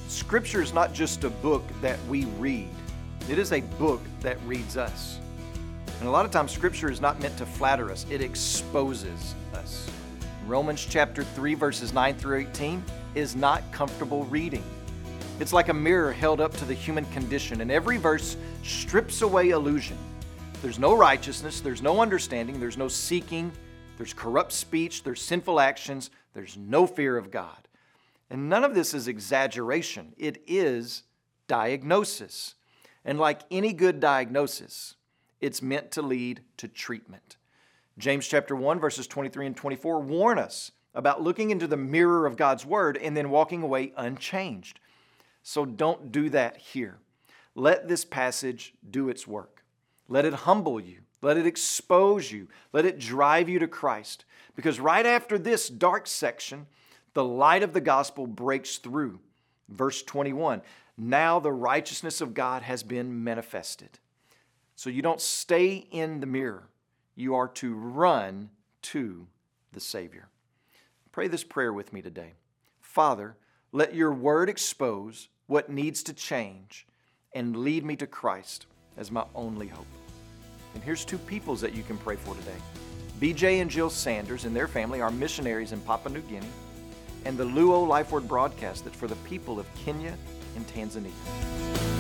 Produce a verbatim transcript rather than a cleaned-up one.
Scripture is not just a book that we read. It is a book that reads us. And a lot of times Scripture is not meant to flatter us. It exposes us. Romans chapter three, verses nine through eighteen is not comfortable reading. It's like a mirror held up to the human condition, and every verse strips away illusion. There's no righteousness, there's no understanding, there's no seeking, there's corrupt speech, there's sinful actions, there's no fear of God. And none of this is exaggeration. It is diagnosis. And like any good diagnosis, it's meant to lead to treatment. James chapter one, verses twenty-three and twenty-four warn us about looking into the mirror of God's Word and then walking away unchanged. So don't do that here. Let this passage do its work. Let it humble you. Let it expose you. Let it drive you to Christ. Because right after this dark section, the light of the gospel breaks through. Verse twenty-one, now the righteousness of God has been manifested. So you don't stay in the mirror. You are to run to the Savior. Pray this prayer with me today. Father, let your word expose what needs to change and lead me to Christ as my only hope. And here's two peoples that you can pray for today. B J and Jill Sanders and their family are missionaries in Papua New Guinea, and the Luo Life Word broadcast that's for the people of Kenya and Tanzania.